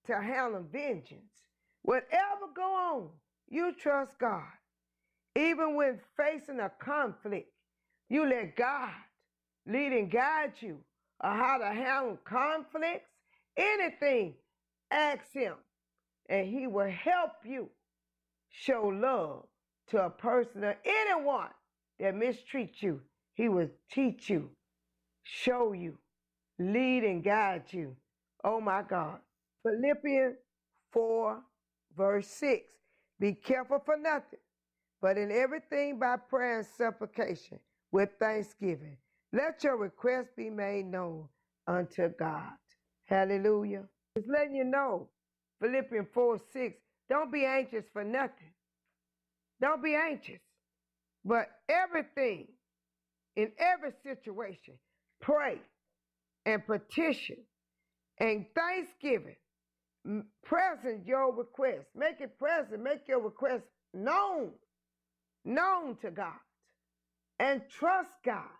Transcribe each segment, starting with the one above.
to handle vengeance. Whatever go on, you trust God. Even when facing a conflict, you let God lead and guide you on how to handle conflicts. Anything, ask him, and he will help you show love to a person or anyone that mistreats you. He will teach you, show you, lead and guide you. Oh my God. Philippians 4 verse 6. Be careful for nothing, but in everything by prayer and supplication with thanksgiving, let your requests be made known unto God. Hallelujah. It's letting you know, Philippians 4 6, don't be anxious for nothing. Don't be anxious. But everything, in every situation, pray and petition and thanksgiving. Present your request. Make it present. Make your request known to God. And trust God.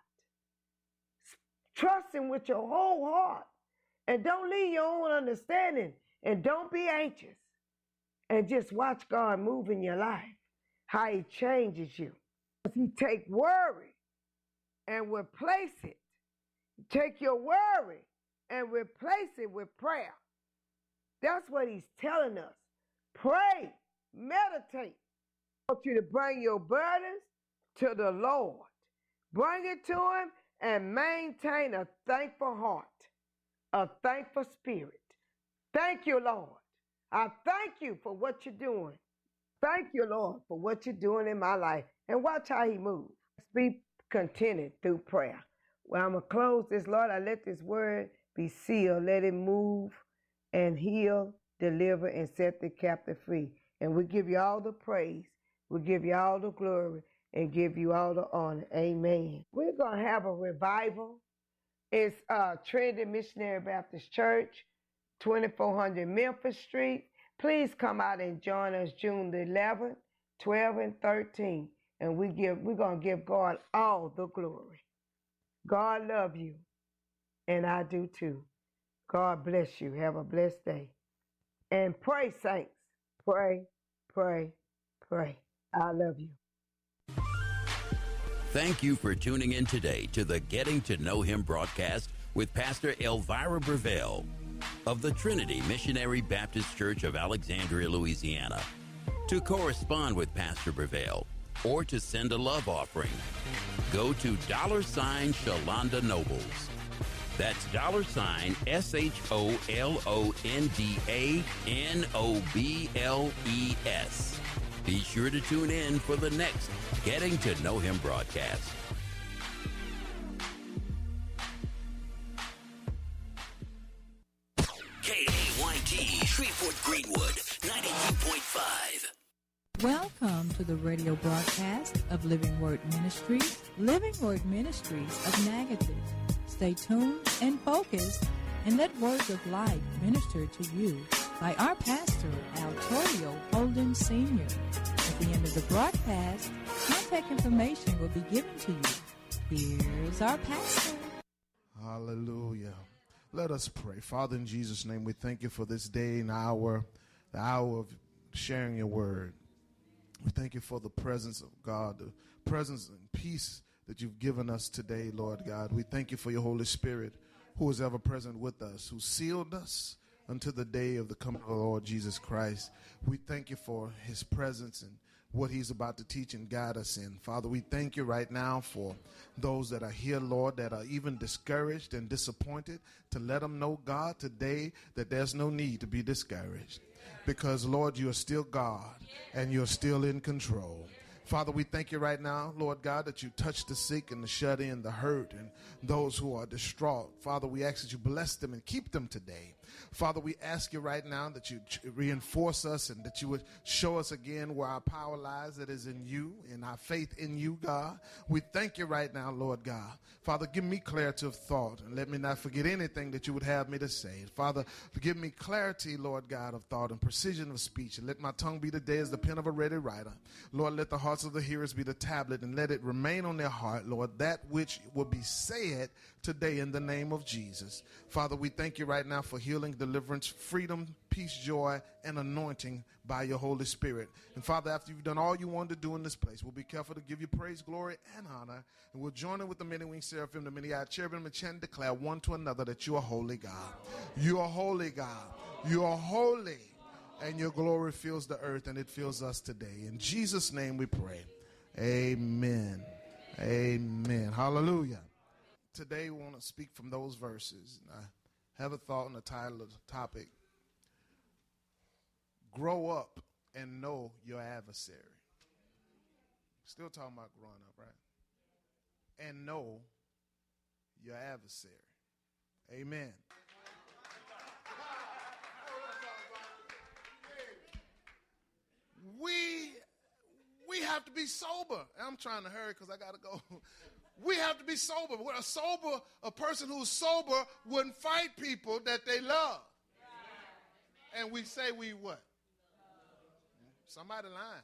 Trust him with your whole heart. And don't leave your own understanding. And don't be anxious. And just watch God move in your life. How he changes you. If he take worry and replace it. Take your worry and replace it with prayer. That's what he's telling us. Pray, meditate. I want you to bring your burdens to the Lord. Bring it to him and maintain a thankful heart, a thankful spirit. Thank you, Lord. I thank you for what you're doing. Thank you, Lord, for what you're doing in my life. And watch how he moves. Let's be contented through prayer. Well, I'm going to close this, Lord. I let this word be sealed. Let it move and heal, deliver, and set the captive free. And we give you all the praise. We give you all the glory and give you all the honor. Amen. We're going to have a revival. It's Trinity Missionary Baptist Church, 2400 Memphis Street. Please come out and join us June the 11th, 12th, and 13th. And we're going to give God all the glory. God love you, and I do too. God bless you. Have a blessed day. And pray, saints. Pray, pray, pray. I love you. Thank you for tuning in today to the Getting to Know Him broadcast with Pastor Elvira Breville of the Trinity Missionary Baptist Church of Alexandria, Louisiana. To correspond with Pastor Breville or to send a love offering, go to $Shalonda Nobles. That's $SHOLONDANOBLES. Be sure to tune in for the next Getting to Know Him broadcast. KAYT, Shreveport Greenwood, 92.5. Welcome to the radio broadcast of Living Word Ministries, Living Word Ministries of Negative. Stay tuned and focused and let words of life minister to you by our pastor, Altorio Holden Sr. At the end of the broadcast, contact information will be given to you. Here's our pastor. Hallelujah. Let us pray. Father, in Jesus' name, we thank you for this day and hour, the hour of sharing your word. We thank you for the presence of God, the presence and peace that you've given us today, Lord God. We thank you for your Holy Spirit who is ever present with us, who sealed us until the day of the coming of the Lord Jesus Christ. We thank you for his presence and what he's about to teach and guide us in. Father, we thank you right now for those that are here, Lord, that are even discouraged and disappointed, to let them know, God, today that there's no need to be discouraged because, Lord, you are still God and you're still in control. Father, we thank you right now, Lord God, that you touch the sick and the shut in, the hurt, and those who are distraught. Father, we ask that you bless them and keep them today. Father, we ask you right now that you reinforce us and that you would show us again where our power lies, that is in you, in our faith in you, God. We thank you right now, Lord God. Father, give me clarity of thought and let me not forget anything that you would have me to say. Father, give me clarity, Lord God, of thought and precision of speech, and let my tongue be today as the pen of a ready writer. Lord, let the heart of the hearers be the tablet, and let it remain on their heart, Lord, that which will be said today in the name of Jesus. Father, we thank you right now for healing healing, deliverance, freedom, peace, joy, and anointing by your Holy Spirit. And Father, after you've done all you wanted to do in this place, we'll be careful to give you praise, glory, and honor. And we'll join in with the many-winged seraphim, the many-eyed cherubim, and chant and declare one to another that you are holy God. You are holy God. You are holy. And your glory fills the earth, and it fills us today. In Jesus' name we pray. Amen. Amen. Hallelujah. Today we want to speak from those verses. I have a thought on the title of the topic. Grow up and know your adversary. Still talking about growing up, right? And know your adversary. Amen. We have to be sober. I'm trying to hurry because I got to go. We have to be sober. A person who's sober wouldn't fight people that they love. And we say we what? Somebody lying.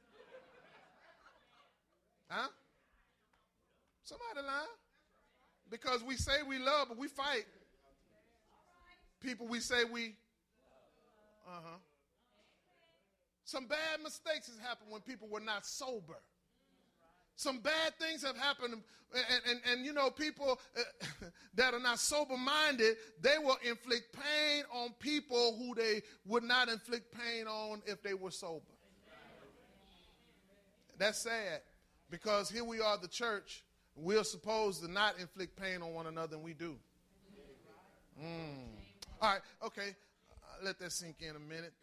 Huh? Somebody lying. Because we say we love, but we fight people we say we, Some bad mistakes has happened when people were not sober. Some bad things have happened, and you know, people that are not sober-minded, they will inflict pain on people who they would not inflict pain on if they were sober. That's sad, because here we are, the church, we're supposed to not inflict pain on one another, and we do. All right, okay, let that sink in a minute.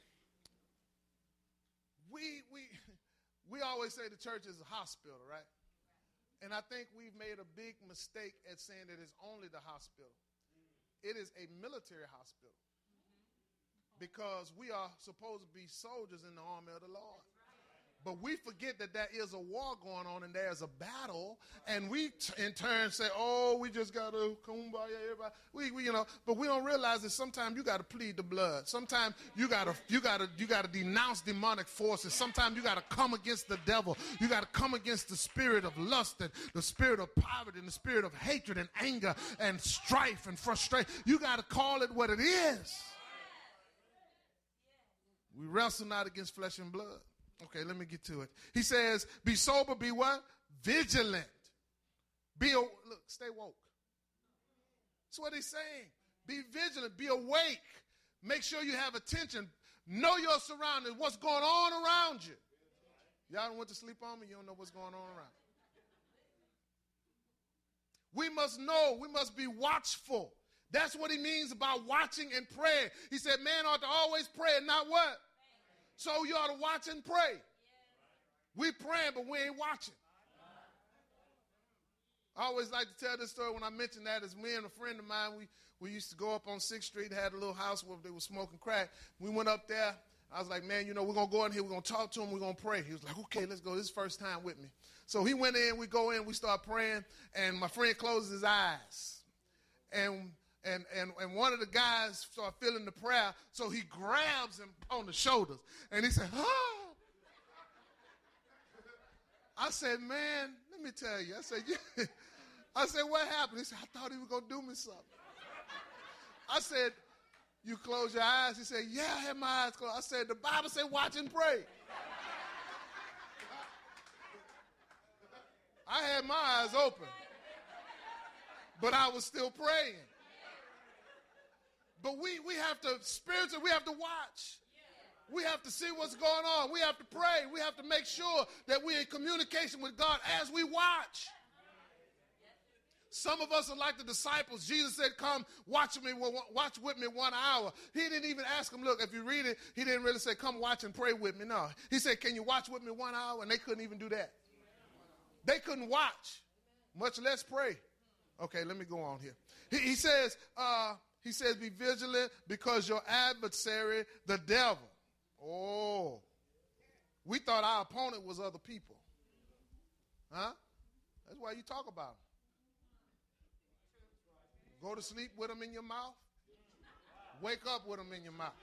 We always say the church is a hospital, right? And I think we've made a big mistake at saying that it's only the hospital. It is a military hospital, because we are supposed to be soldiers in the army of the Lord. But we forget that there is a war going on and there's a battle, and we in turn say, "Oh, we just gotta kumbaya, everybody." We you know, but we don't realize that sometimes you gotta plead the blood. Sometimes you gotta denounce demonic forces. Sometimes you gotta come against the devil. You gotta come against the spirit of lust and the spirit of poverty and the spirit of hatred and anger and strife and frustration. You gotta call it what it is. We wrestle not against flesh and blood. Okay, let me get to it. He says, be sober, be what? Vigilant. Look, stay woke. That's what he's saying. Be vigilant, be awake. Make sure you have attention. Know your surroundings, what's going on around you. Y'all went to sleep on me, you don't know what's going on around. We must know, we must be watchful. That's what he means about watching and praying. He said, man ought to always pray and not what? So you ought to watch and pray. We praying, but we ain't watching. I always like to tell this story when I mention that. As me and a friend of mine, we used to go up on 6th Street, had a little house where they were smoking crack. We went up there. I was like, man, you know, we're going to go in here. We're going to talk to him. We're going to pray. He was like, okay, let's go. This is first time with me. So he went in. We go in. We start praying. And my friend closes his eyes. And one of the guys started feeling the prayer, so he grabs him on the shoulders, and he said, oh. I said, man, let me tell you. I said, what happened? He said, I thought he was going to do me something. I said, you close your eyes? He said, yeah, I had my eyes closed. I said, the Bible said watch and pray. I had my eyes open, but I was still praying. But we have to, spiritually, we have to watch. We have to see what's going on. We have to pray. We have to make sure that we're in communication with God as we watch. Some of us are like the disciples. Jesus said, come watch with me 1 hour. He didn't even ask them, look, if you read it, he didn't really say, come watch and pray with me. No. He said, can you watch with me 1 hour? And they couldn't even do that. They couldn't watch, much less pray. Okay, let me go on here. He says, be vigilant because your adversary, the devil. Oh, we thought our opponent was other people. Huh? That's why you talk about them. Go to sleep with them in your mouth. Wake up with them in your mouth.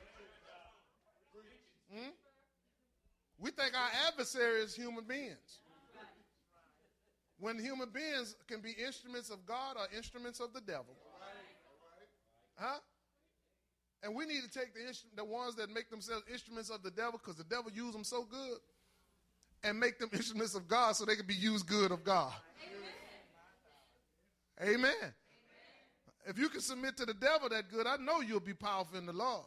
We think our adversary is human beings. When human beings can be instruments of God or instruments of the devil. Huh? And we need to take the ones that make themselves instruments of the devil, because the devil uses them so good, and make them instruments of God so they can be used good of God. Amen. Amen. Amen. If you can submit to the devil that good, I know you'll be powerful in the Lord.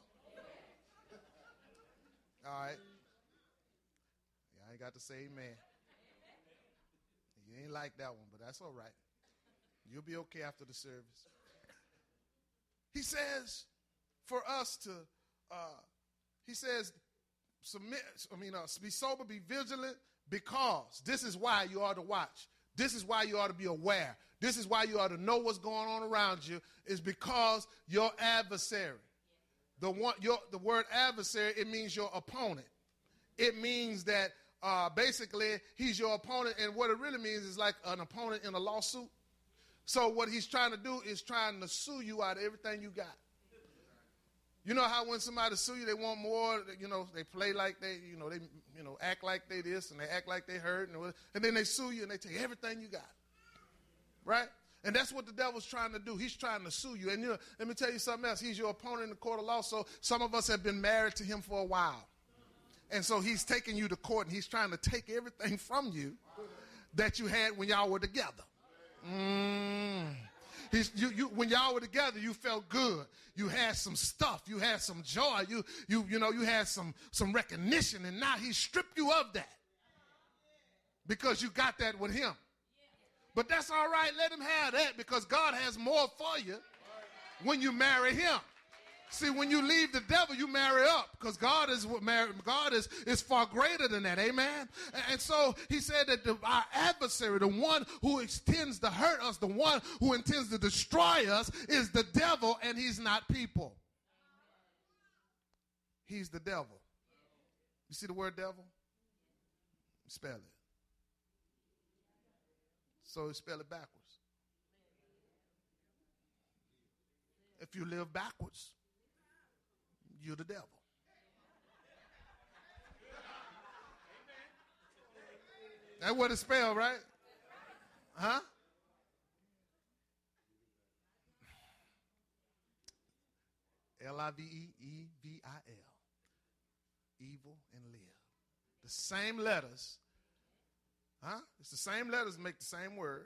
All right. Yeah, I ain't got to say amen. You ain't like that one, but that's all right. You'll be okay after the service. He says for us to, he says, be sober, be vigilant, because this is why you ought to watch. This is why you ought to be aware. This is why you ought to know what's going on around you, is because your adversary, the word adversary, it means your opponent. It means that basically he's your opponent, and what it really means is like an opponent in a lawsuit. So what he's trying to do is trying to sue you out of everything you got. You know how when somebody sue you, they want more, they play like they act like they this and they act like they hurt, and then they sue you and they take everything you got. Right? And that's what the devil's trying to do. He's trying to sue you. And let me tell you something else. He's your opponent in the court of law, so some of us have been married to him for a while. And so he's taking you to court, and he's trying to take everything from you that you had when y'all were together. When y'all were together, you felt good. You had some stuff. You had some joy. You had some recognition, and now he stripped you of that because you got that with him. But that's all right. Let him have that, because God has more for you when you marry him. See, when you leave the devil, you marry up, because God is far greater than that. Amen. And so he said that our adversary, the one who intends to hurt us, the one who intends to destroy us, is the devil, and he's not people. He's the devil. You see the word devil? Spell it. So spell it backwards. If you live backwards, you're the devil. That's what it's spelled, right? Huh? L-I-V-E-E-V-I-L. Evil and live. The same letters. Huh? It's the same letters make the same word.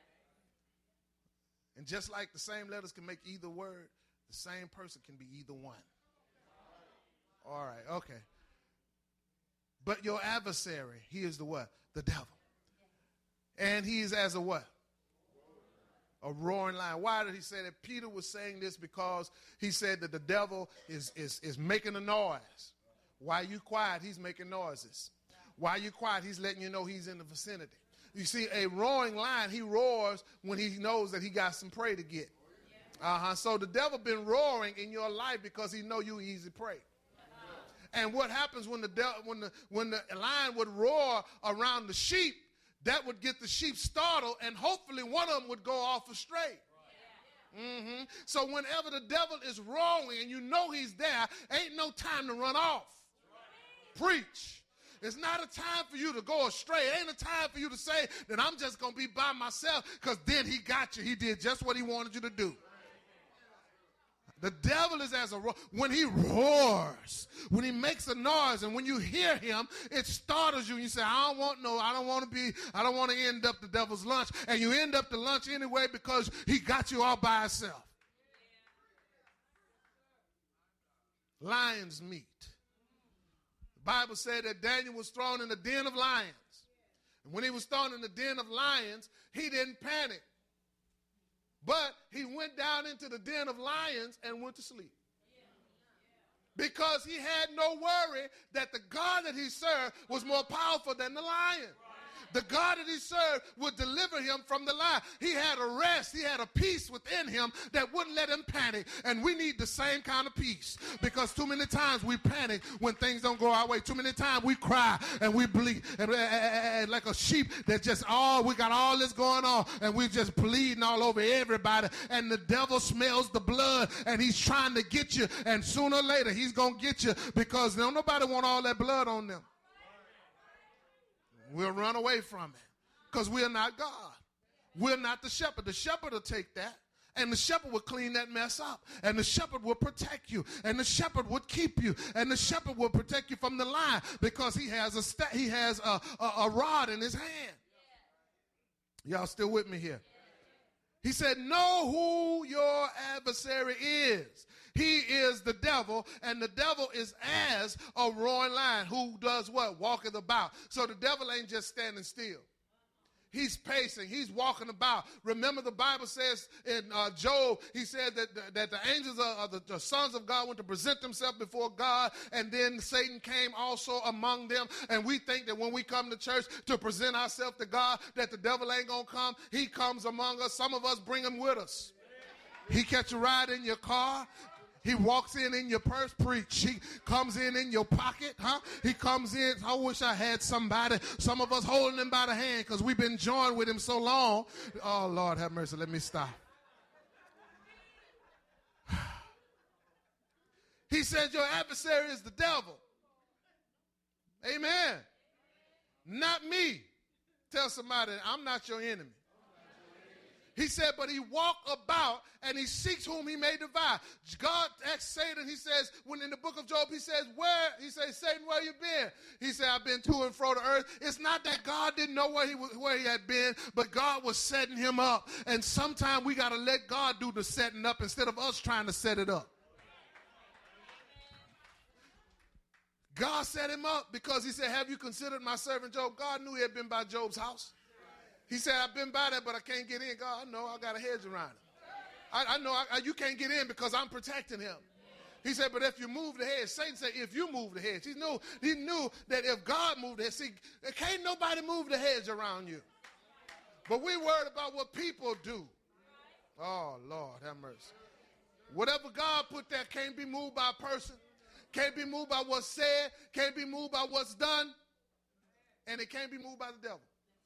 And just like the same letters can make either word, the same person can be either one. All right, okay. But your adversary, he is the what? The devil. And he is as a what? A roaring lion. Why did he say that? Peter was saying this because he said that the devil is making a noise. Why you quiet? He's making noises. Why you quiet? He's letting you know he's in the vicinity. You see, a roaring lion, he roars when he knows that he got some prey to get. So the devil been roaring in your life because he know you easy prey. And what happens when the lion would roar around the sheep, that would get the sheep startled, and hopefully one of them would go off astray. So whenever the devil is roaring and you know he's there, ain't no time to run off. Preach. It's not a time for you to go astray. It ain't a time for you to say that I'm just going to be by myself, because then he got you. He did just what he wanted you to do. The devil is as a roar. When he roars, when he makes a noise, and when you hear him, it startles you. And you say, I don't want to end up the devil's lunch. And you end up the lunch anyway because he got you all by himself. Lion's meat. The Bible said that Daniel was thrown in the den of lions. And when he was thrown in the den of lions, he didn't panic. But he went down into the den of lions and went to sleep. Because he had no worry that the God that he served was more powerful than the lion. The God that he served would deliver him from the lion. He had a rest. He had a peace within him that wouldn't let him panic. And we need the same kind of peace, because too many times we panic when things don't go our way. Too many times we cry and we bleed and like a sheep that just, we got all this going on, and we just bleeding all over everybody. And the devil smells the blood, and he's trying to get you. And sooner or later he's going to get you, because don't nobody want all that blood on them. We'll run away from it because we're not God. We're not the shepherd. The shepherd will take that And the shepherd would clean that mess up. And the shepherd would protect you. And the shepherd would keep you. And the shepherd will protect you from the lion because he has a rod in his hand. Y'all still with me here? He said, know who your adversary is. He is the devil, and the devil is as a roaring lion who does what? Walketh about. So the devil ain't just standing still. He's pacing. He's walking about. Remember, the Bible says in Job, he said that the angels of the sons of God went to present themselves before God, and then Satan came also among them. And we think that when we come to church to present ourselves to God, that the devil ain't going to come. He comes among us. Some of us bring him with us. He catch a ride in your car. He walks in your purse, preach. He comes in your pocket, huh? He comes in. I wish I had somebody, some of us holding him by the hand because we've been joined with him so long. Oh, Lord, have mercy. Let me stop. He said your adversary is the devil. Amen. Not me. Tell somebody, I'm not your enemy. He said, but he walked about and he seeks whom he may devour. God asked Satan, he says, when in the book of Job, he says, Satan, where you been? He said, I've been to and fro the earth. It's not that God didn't know where he had been, but God was setting him up. And sometimes we got to let God do the setting up instead of us trying to set it up. God set him up because he said, have you considered my servant Job? God knew he had been by Job's house. He said, I've been by there, but I can't get in. God, I know, I got a hedge around him. I know you can't get in because I'm protecting him. He said, but if you move the hedge, Satan said, if you move the hedge. He knew that if God moved the hedge, see, can't nobody move the hedge around you. But we worried about what people do. Oh, Lord, have mercy. Whatever God put there can't be moved by a person, can't be moved by what's said, can't be moved by what's done, and it can't be moved by the devil.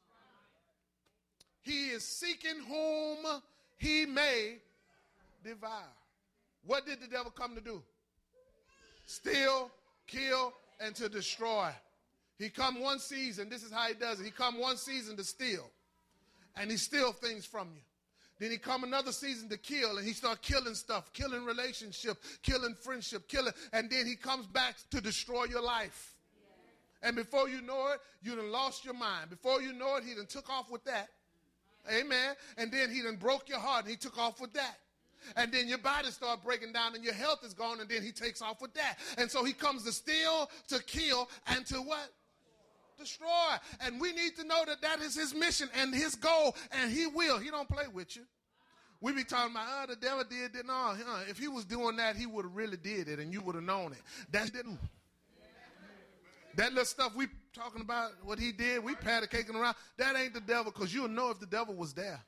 He is seeking whom he may devour. What did the devil come to do? Steal, kill, and to destroy. He come one season. This is how he does it. He come one season to steal, and he steal things from you. Then he come another season to kill, and he start killing stuff, killing relationship, killing friendship, and then he comes back to destroy your life. And before you know it, you done lost your mind. Before you know it, he done took off with that. Amen. And then he done broke your heart and he took off with that. And then your body started breaking down and your health is gone and then he takes off with that. And so he comes to steal, to kill, and to what? Destroy. And we need to know that that is his mission and his goal, and he will. He don't play with you. We be talking about, the devil did no. If he was doing that, he would have really did it and you would have known it. That didn't. That little stuff we talking about, what he did, we patty caking around, that ain't the devil, because you'll know if the devil was there.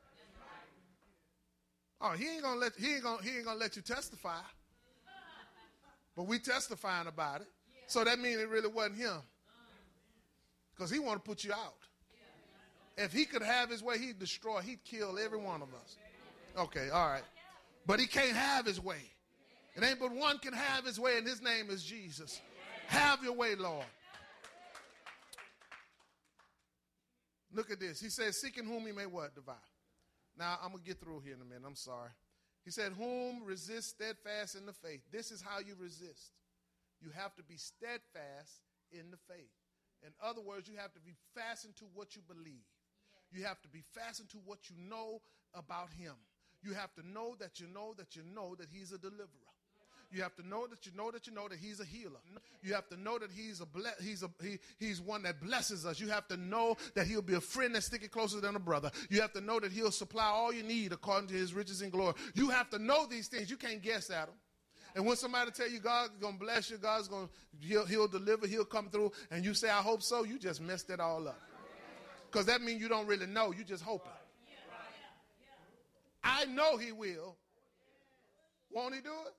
Oh, he ain't gonna let you testify. But we testifying about it. So that means it really wasn't him. Because he want to put you out. If he could have his way, he'd destroy, he'd kill every one of us. Okay, all right. But he can't have his way. It ain't but one can have his way, and his name is Jesus. Have your way, Lord. Look at this. He says, seeking whom he may what? Devour. Now, I'm going to get through here in a minute. I'm sorry. He said, whom resist steadfast in the faith. This is how you resist. You have to be steadfast in the faith. In other words, you have to be fastened to what you believe. You have to be fastened to what you know about him. You have to know that you know that you know that he's a deliverer. You have to know that you know that you know that he's a healer. You have to know that he's one that blesses us. You have to know that he'll be a friend that's sticking closer than a brother. You have to know that he'll supply all you need according to his riches and glory. You have to know these things. You can't guess at them. And when somebody tell you God's going to bless you, he'll deliver, he'll come through, and you say, I hope so, you just messed it all up. Because that means you don't really know. You just hoping. I know he will. Won't he do it?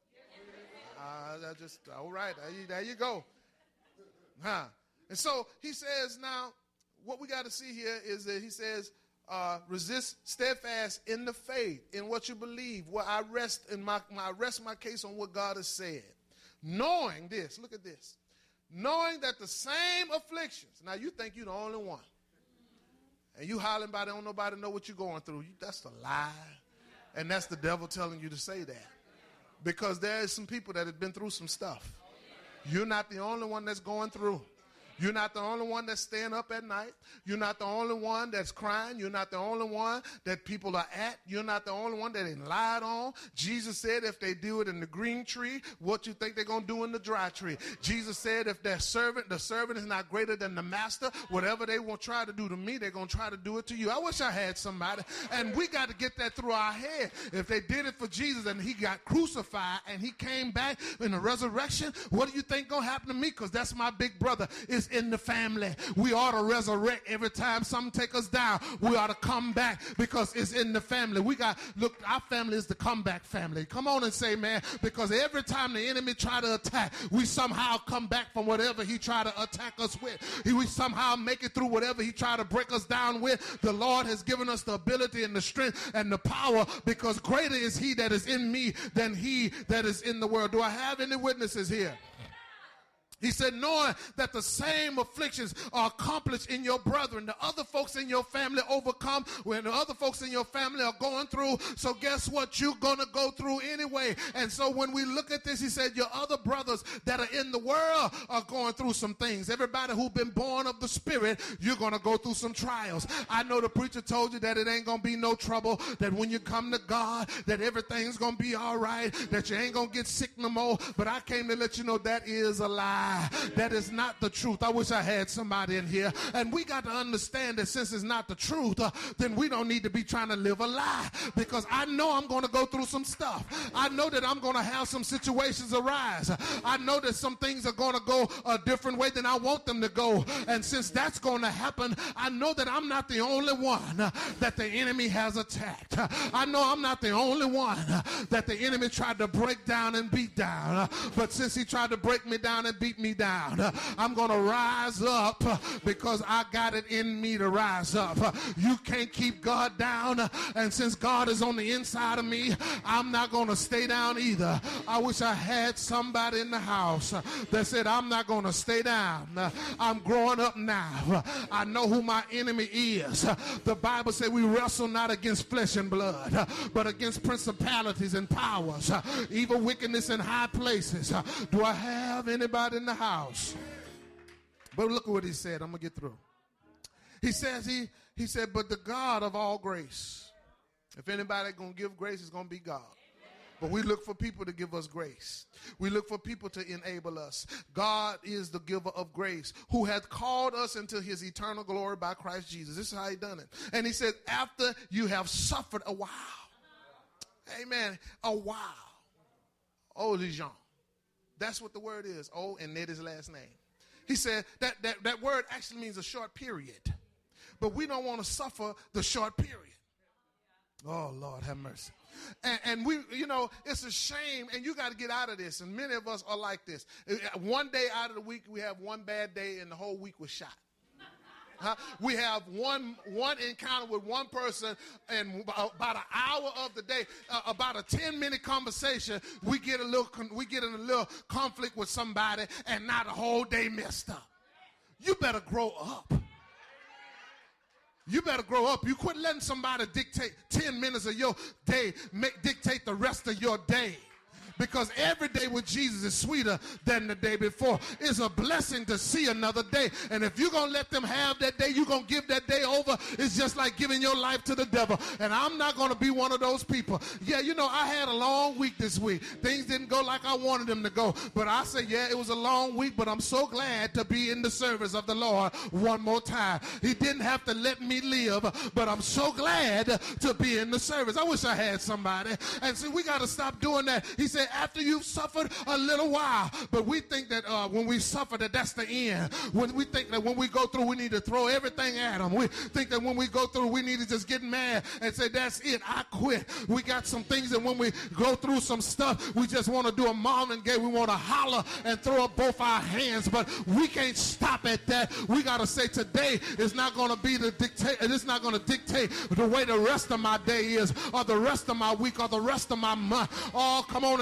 All right, there you go. And so he says now, what we got to see here is that he says, resist steadfast in the faith, in what you believe, where I rest my case on what God has said. Knowing this, look at this, knowing that the same afflictions, now you think you're the only one, and you hollering about it, don't nobody know what you're going through. That's a lie. And that's the devil telling you to say that. Because there is some people that have been through some stuff. You're not the only one that's going through. You're not the only one that's staying up at night. You're not the only one that's crying. You're not the only one that people are at. You're not the only one that ain't lied on. Jesus said if they do it in the green tree, what you think they're going to do in the dry tree? Jesus said if the servant is not greater than the master, whatever they will try to do to me, they're going to try to do it to you. I wish I had somebody. And we got to get that through our head. If they did it for Jesus and he got crucified and he came back in the resurrection, what do you think going to happen to me? Because that's my big brother. It's in the family. We ought to resurrect every time something take us down. We ought to come back because it's in the family. Look, our family is the comeback family. Come on and say, man, because every time the enemy try to attack, we somehow come back from whatever he try to attack us with. We somehow make it through whatever he try to break us down with. The Lord has given us the ability and the strength and the power, because greater is he that is in me than he that is in the world. Do I have any witnesses here? He said, knowing that the same afflictions are accomplished in your brethren. The other folks in your family overcome when the other folks in your family are going through. So guess what? You're going to go through anyway. And so when we look at this, he said, your other brothers that are in the world are going through some things. Everybody who's been born of the Spirit, you're going to go through some trials. I know the preacher told you that it ain't going to be no trouble, that when you come to God, that everything's going to be all right, that you ain't going to get sick no more. But I came to let you know that is a lie. That is not the truth. I wish I had somebody in here. And we got to understand that since it's not the truth, then we don't need to be trying to live a lie, because I know I'm going to go through some stuff. I know that I'm going to have some situations arise. I know that some things are going to go a different way than I want them to go. And since that's going to happen, I know that I'm not the only one that the enemy has attacked. I know I'm not the only one that the enemy tried to break down and beat down. But since he tried to break me down and beat me down, I'm going to rise up, because I got it in me to rise up. You can't keep God down, and since God is on the inside of me, I'm not going to stay down either. I wish I had somebody in the house that said, I'm not going to stay down. I'm growing up now. I know who my enemy is. The Bible said we wrestle not against flesh and blood, but against principalities and powers, evil wickedness in high places. Do I have anybody in the house? But look at what he said. I'm going to get through. He says, he said, but the God of all grace. If anybody going to give grace, it's going to be God. But we look for people to give us grace. We look for people to enable us. God is the giver of grace, who hath called us into his eternal glory by Christ Jesus. This is how he done it. And he said, after you have suffered a while. Amen. A while. Oh, Lejean. That's what the word is. Oh, and that is his last name. He said that word actually means a short period. But we don't want to suffer the short period. Oh, Lord, have mercy. And we, you know, it's a shame, and you got to get out of this. And many of us are like this. One day out of the week, we have one bad day, and the whole week was shot. We have one encounter with one person, and about an hour of the day, about a 10-minute conversation, we get in a little conflict with somebody, and now the whole day messed up. You better grow up. You better grow up. You quit letting somebody dictate 10 minutes of your day, dictate the rest of your day. Because every day with Jesus is sweeter than the day before. It's a blessing to see another day. And if you're going to let them have that day, you're going to give that day over. It's just like giving your life to the devil. And I'm not going to be one of those people. Yeah, you know, I had a long week this week. Things didn't go like I wanted them to go. But I say, yeah, it was a long week, but I'm so glad to be in the service of the Lord one more time. He didn't have to let me live, but I'm so glad to be in the service. I wish I had somebody. And see, we got to stop doing that. He said, after you've suffered a little while. But we think that when we suffer, that's the end. When we think that when we go through, we need to throw everything at them. We think that when we go through, we need to just get mad and say, that's it, I quit. We got some things that when we go through some stuff, we just want to do a mom and gay. We want to holler and throw up both our hands. But we can't stop at that. We got to say today is not going to be the dictate. It's not going to dictate the way the rest of my day is, or the rest of my week, or the rest of my month. Oh, come on and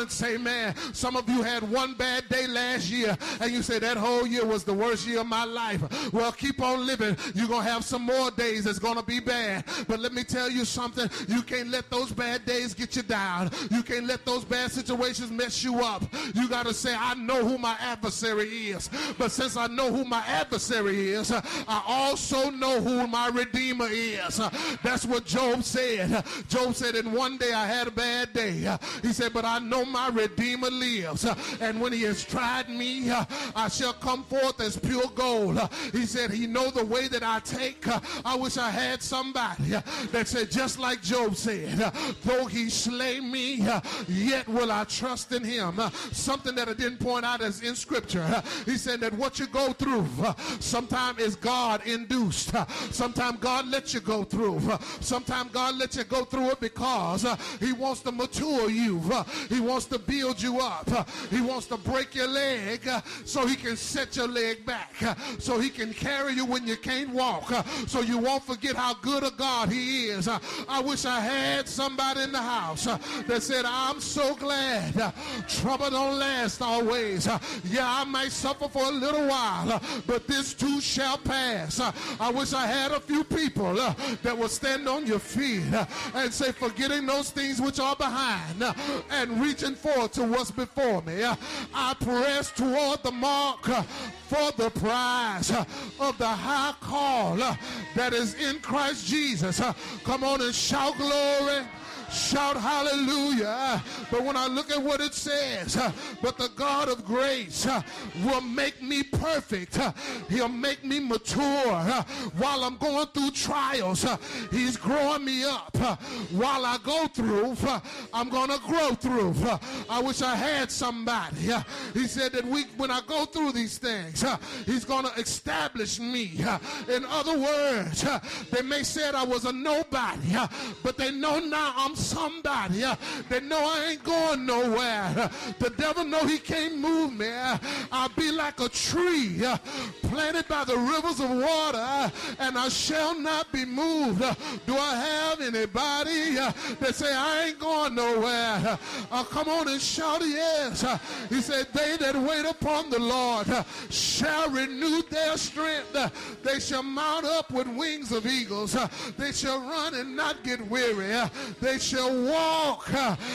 once, amen. Some of you had one bad day last year, and you say that whole year was the worst year of my life. Well, keep on living. You're going to have some more days that's going to be bad. But let me tell you something. You can't let those bad days get you down. You can't let those bad situations mess you up. You got to say, I know who my adversary is. But since I know who my adversary is, I also know who my Redeemer is. That's what Job said. Job said, in one day I had a bad day. He said, but I know my Redeemer lives. And when he has tried me, I shall come forth as pure gold. He said, he know the way that I take. I wish I had somebody that said, just like Job said, though he slay me, yet will I trust in him. Something that I didn't point out is in scripture. He said that what you go through, sometimes is God induced. Sometimes God lets you go through. Sometimes God lets you go through it because he wants to mature you. He wants to build you up. He wants to break your leg so he can set your leg back. So he can carry you when you can't walk. So you won't forget how good a God he is. I wish I had somebody in the house that said, I'm so glad trouble don't last always. Yeah, I might suffer for a little while, but this too shall pass. I wish I had a few people that will stand on your feet and say, forgetting those things which are behind and reaching forward to what's before me, I press toward the mark for the prize of the high call that is in Christ Jesus. Come on and shout glory. Shout hallelujah. But when I look at what it says, but the God of grace will make me perfect. He'll make me mature while I'm going through trials. He's growing me up. While I go through, I'm going to grow through. I wish I had somebody. He said that when I go through these things, he's going to establish me. In other words, they may say I was a nobody, but they know now I'm somebody. They know I ain't going nowhere. The devil know he can't move me. I'll be like a tree planted by the rivers of water, and I shall not be moved. Do I have anybody that say I ain't going nowhere? Come on and shout yes. He said, they that wait upon the Lord shall renew their strength. They shall mount up with wings of eagles. They shall run and not get weary. They shall walk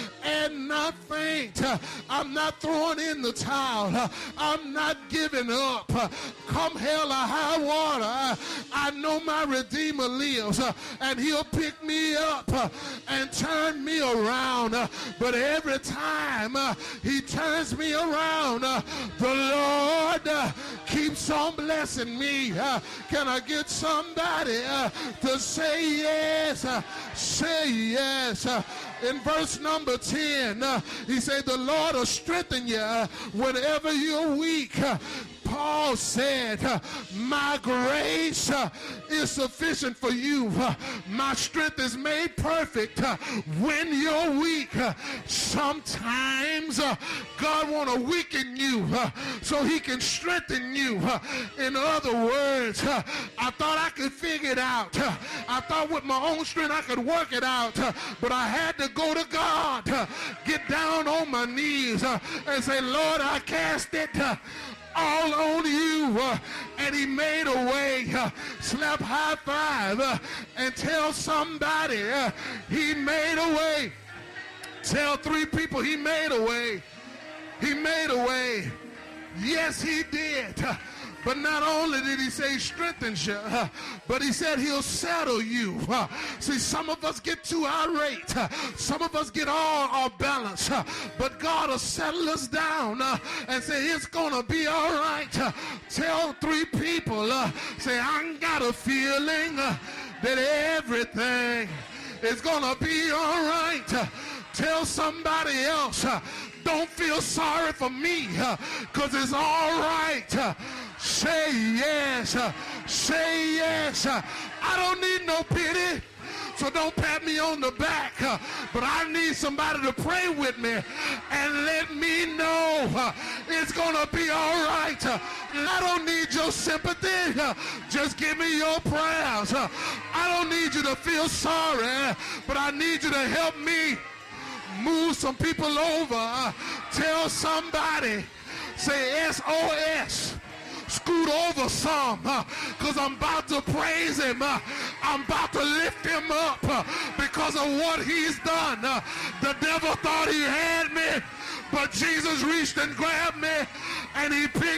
and not faint. I'm not throwing in the towel. I'm not giving up. Come hell or high water, I know my Redeemer lives, and he'll pick me up and turn me around. But every time he turns me around, the Lord keeps on blessing me. Can I get somebody to say yes? Say yes. In verse number 10, he said, the Lord will strengthen you whenever you're weak. Paul said, my grace is sufficient for you. My strength is made perfect when you're weak. Sometimes God want to weaken you so he can strengthen you. In other words, I thought I could figure it out. I thought with my own strength I could work it out, but I had to go to God, get down on my knees and say, Lord, I cast it all on you, and he made a way. Slap high five and tell somebody he made a way. Tell 3 people he made a way. He made a way. Yes, he did. But not only did he say he strengthens you, but he said he'll settle you. See, some of us get too irate. Some of us get all off balance. But God will settle us down and say it's going to be all right. Tell 3 people, say, I got a feeling that everything is going to be all right. Tell somebody else, don't feel sorry for me because it's all right. Say yes. Say yes. I don't need no pity, so don't pat me on the back. But I need somebody to pray with me and let me know it's going to be all right. I don't need your sympathy. Just give me your prayers. I don't need you to feel sorry, but I need you to help me Move some people over. Tell somebody. Say SOS. Scoot over some, because I'm about to praise him. I'm about to lift him up because of what he's done. The devil thought he had me, but Jesus reached and grabbed me, and he picked